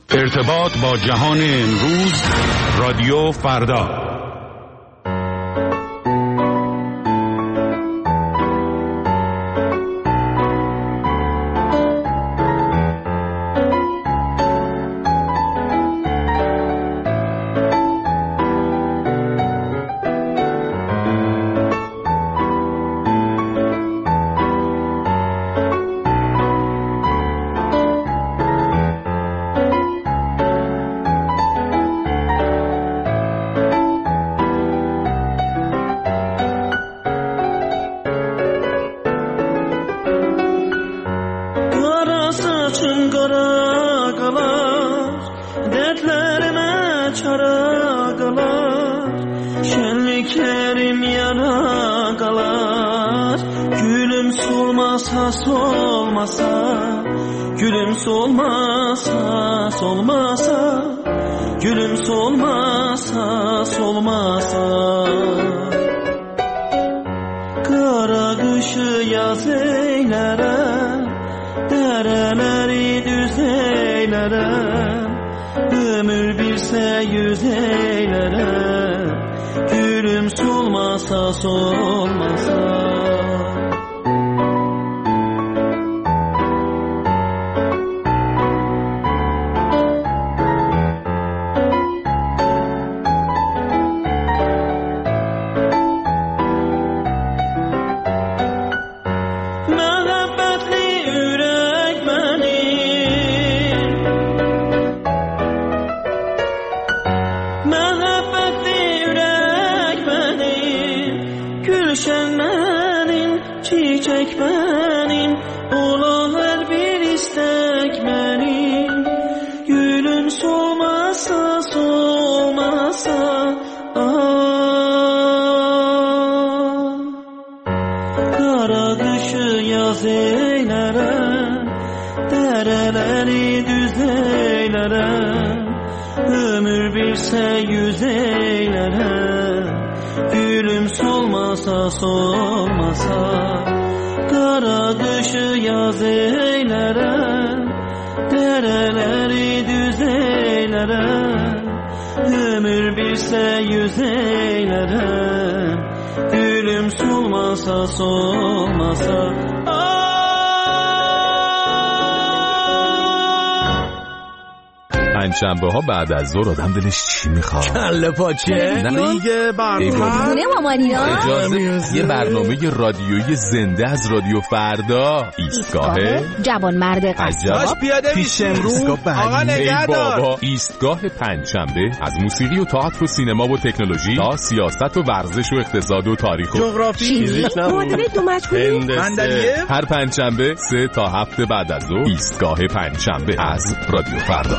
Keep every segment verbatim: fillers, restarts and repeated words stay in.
ارتباط با جهان امروز، رادیو فردا. پنجشنبه ها بعد از ظهر آدم دلش چی میخواد؟ کله پاچه؟ دیگه برنامه مامانینا اجازه یه برنامه رادیویی زنده از رادیو فردا. ایستگاه جوان مرد قصاب پیاده میشیم رو آقا نگهدار. ایستگاه پنجشنبه از موسیقی و تئاتر و سینما و تکنولوژی تا سیاست و ورزش و اقتصاد و تاریخ و جغرافی، فیزیک، معادله دو مجهولی، صندلیه. هر پنجشنبه سه تا هفته بعد از ظهر ایستگاه پنجشنبه از رادیو فردا.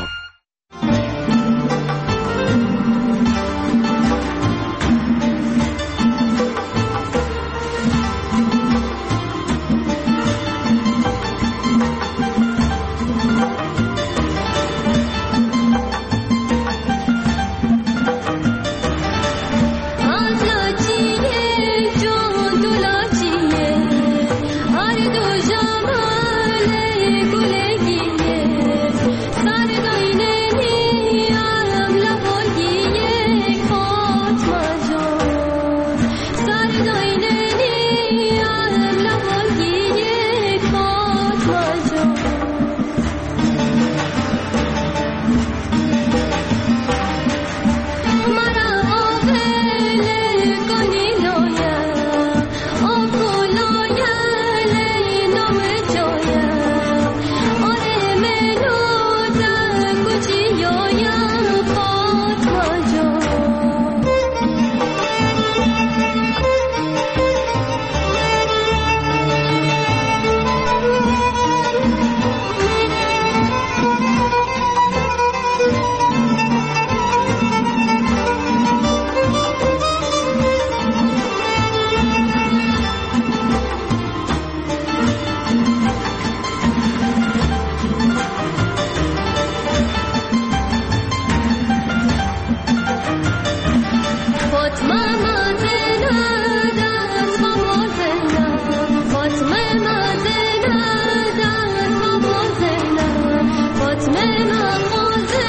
فاطمه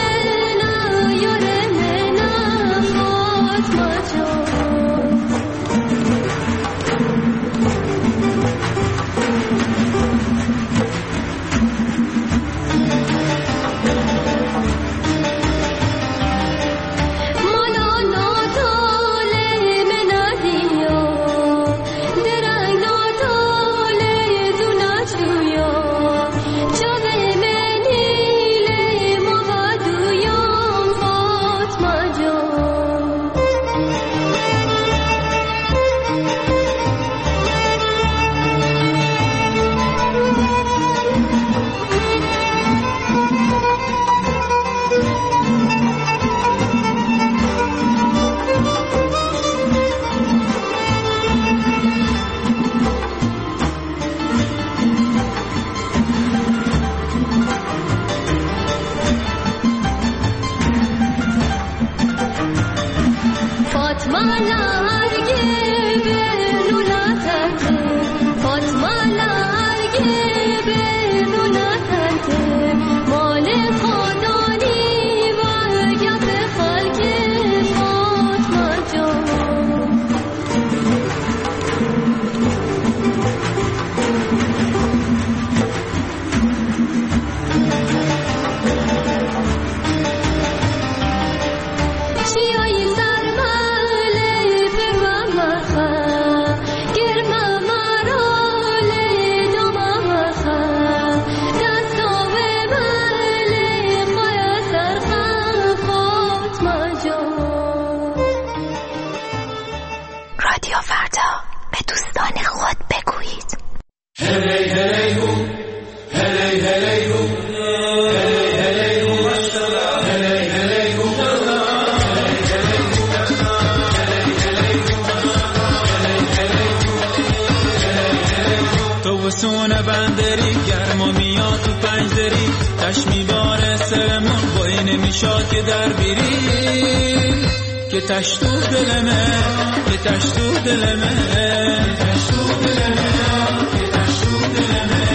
چشمی باره سرمون بایی نمیشاد که در بیری که تش تو دلمه که تش تو دلمه که تش تو دلمه که تش تو دلمه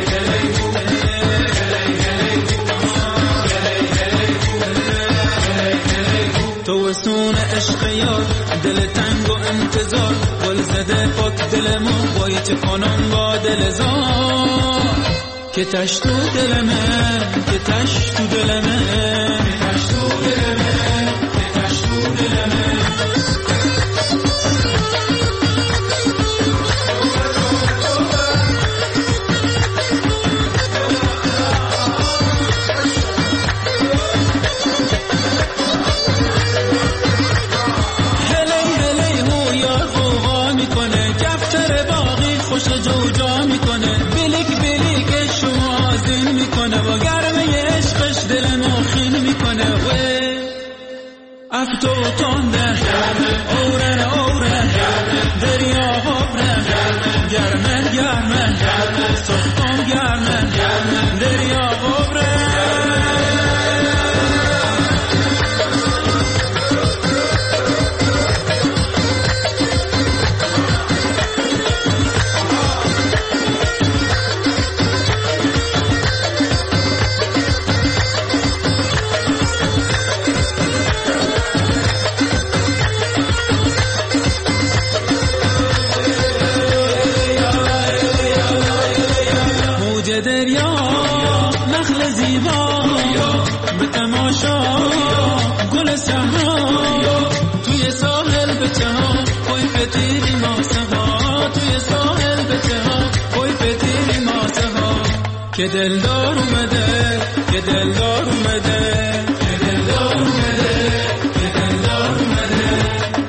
تو سون عشق یار دل تنگ و انتظار گل زده پاک دلمون بایی چه کنم با دل زار که تش تو دلمه که تش تو دلمه که تش تو دلمه که تش تو دلمه افتو تنده اورن اورن دریا ببرن گرمن گرمن سختم گرمن دریا ببرن دریا نخل زیبا به تماشا گل صحرا توی ساحل بچه ها کوی پتیری ماسه ها توی ساحل بچه ها کوی پتیری ماسه ها که دلدار اومده که دلدار اومده که دلدار اومده که دلدار اومده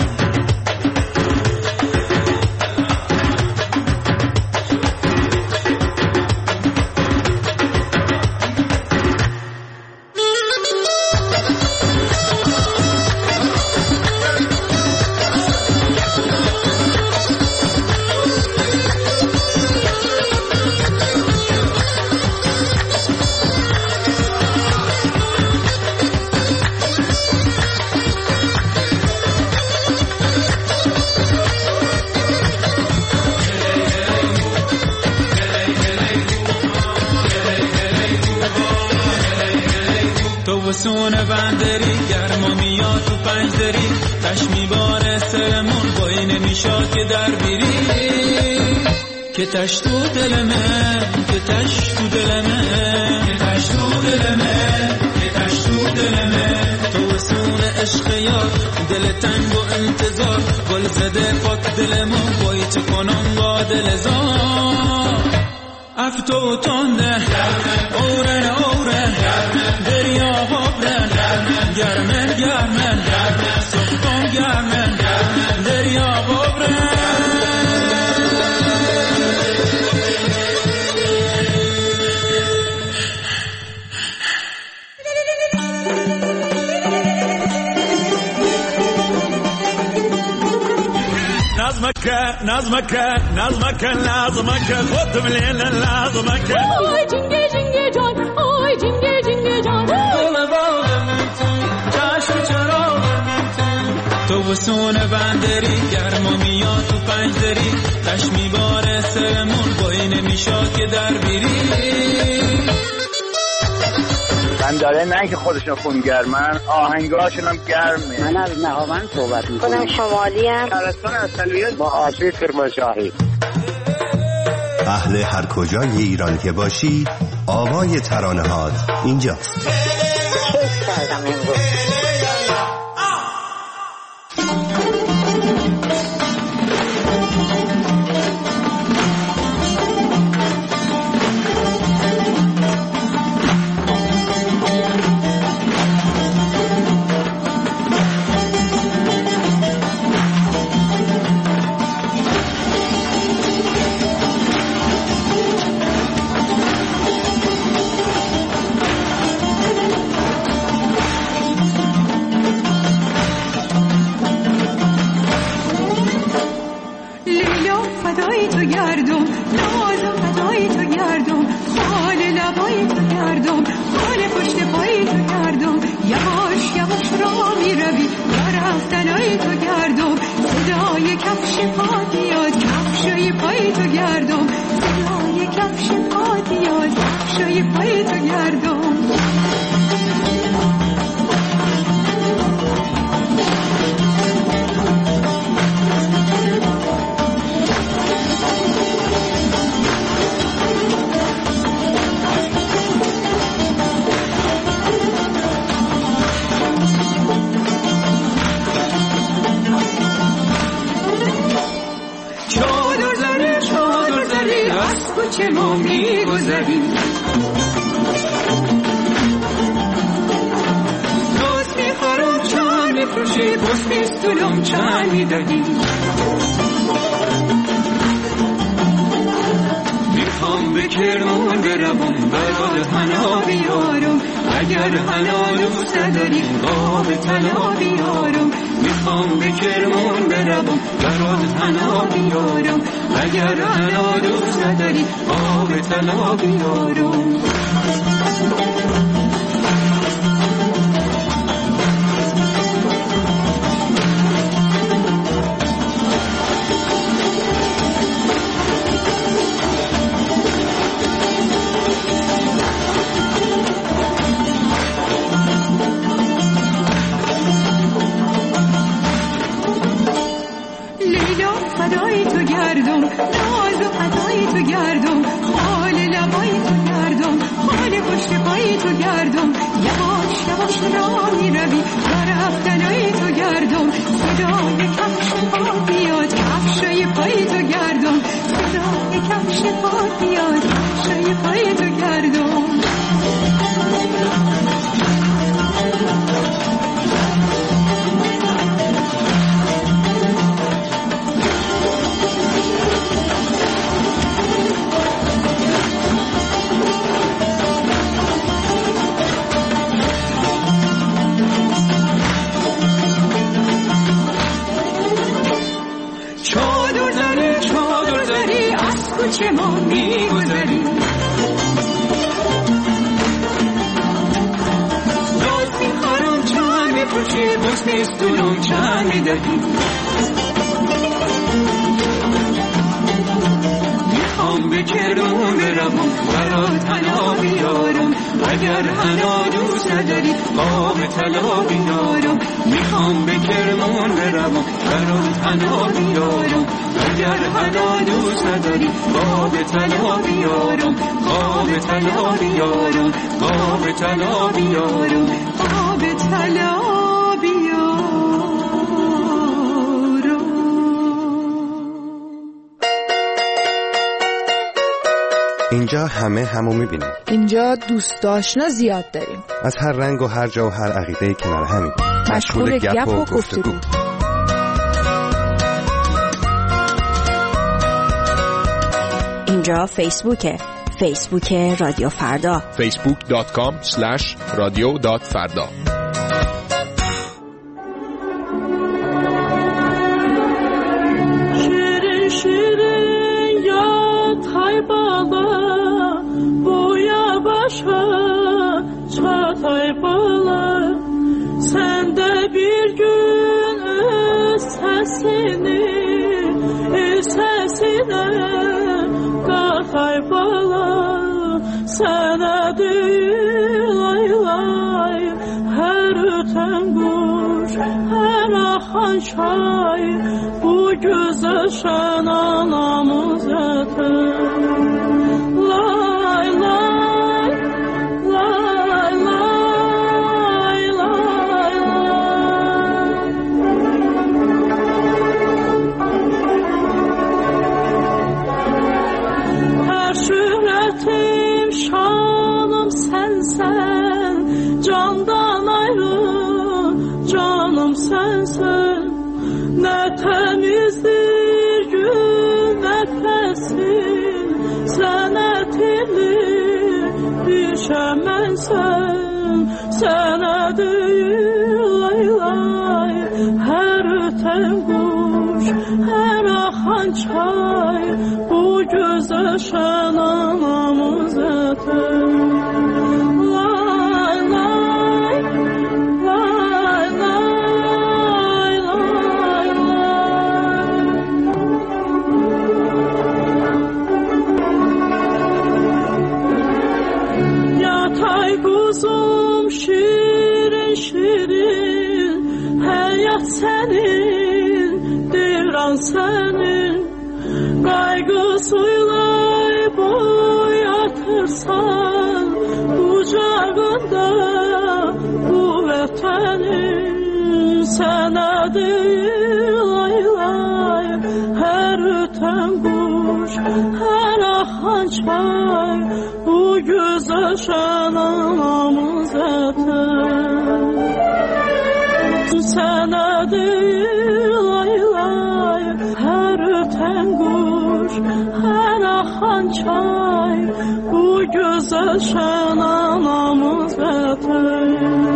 سونه بندری گرما میاد تو پنج دری تش میباره سرمون بایی نمیشاد که در بیری که تش تو دلمه که تش تو دلمه که تش تو دلمه که تش تو دلمه تو سونه عشق یار دل تنگ و انتظار گل زده پاک دلمون بایی چه کنم با دل زار افتو تنده اورن اورن دریا ببرن گرمن گرمن سختم گرمن دریا ببرن نظمك نظمك نظمك لازمك خد مليل لازمك اوه جنگه جنگه جان اوه جنگه جنگه جان دل باغم چشم چراغ تو سونه بندری گرما میاد تو پنج دری تش میباره سرمون بایی نمیشاد که در بیری من داره نه که خودشون خونگرمن آهنگاشون هم گرمه. من از نهاوند صحبت میکنم. خودم شمالی هم شهرستان اصلیت با آسیب کرمانشاهی. اهل هر کجای ایران که باشی آوای ترانه هات اینجاست. کیف کردم امروز. کوچه ما میگذریم. دوست میخورم چند میفروشی بس بیستولم چند میدهی. میخوام به کرمان بروم برای حنا بیارم، اگر حنا دوست نداری آب طلا بیارم. میخوام به کرمان بروم برای حنا بیارم، اگر حنا دوست نداری آب طلا بیارم. تو گردم یواش یواش را می روی و رفتنای تو گردم. صدای کفش پا بیاد کفشای پای تو گردم، صدای کفش پا بیاد کفشای پای تو گردم. کوچه ما میگذریم. دوست میخورم چند میفروشی بس بیستولم چند میدهی. میخوام به کرمان بروم برات حنا بیارم، اگر حنا دوست نداری آب طلا بیارم. میخوام به کرمان بروم برات حنا بیارم، اگر حنا دوست نداری آب طلا بیارم. آب طلا بیارم، آب طلا بیارم، آب طلا بیارم. اینجا همه همو میبینیم. اینجا دوست آشنا زیاد داریم، از هر رنگ و هر جا و هر عقیده کنار همین، مشغول گپ و گفتگو. اینجا فیسبوکه، فیسبوک رادیو فردا، فیسبوک دات کام اسلش رادیو دات فردا. شیرین شیرین یاتای بالا boya başa çatay bala, sen de bir gün öz sesini sesine katay bala, sana değil ay ay, her öten kuş her akan çay, bu gözyaşan anamız öter. Lay lay lay lay lay lay. Her şöhretim şanım sensen, candan ayrı canım sensen. Ne temizdir gün nefesin, sen etili bir şemen sen, sana değil ay ay, her öten kuş her akan çay, bu göz yaşan anamız öter. Lay lay lay lay lay lay. Yatay kuzum şirin şirin, hayat senin, devran senin. Kaygısıyla boyatırsan kucağında bu vatanın, sana değil ay ay, her öten kuş her akan çay bu güzel şanamız eter. Sana değil lay lay her öten kuş, her akan çay bu güzel şanamız eter.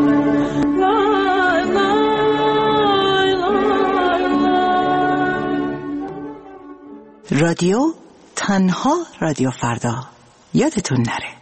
Lay lay lay lay. رادیو تنها رادیو فردا، یادتون نره.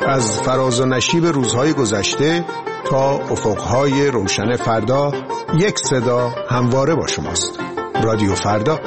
از فراز و نشیب روزهای گذشته تا افقهای روشن فردا، یک صدا همواره با شماست. رادیو فردا.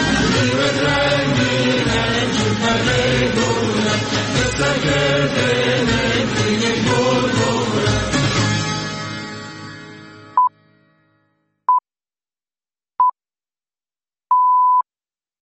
Mirad rangina, chupale gula, desta que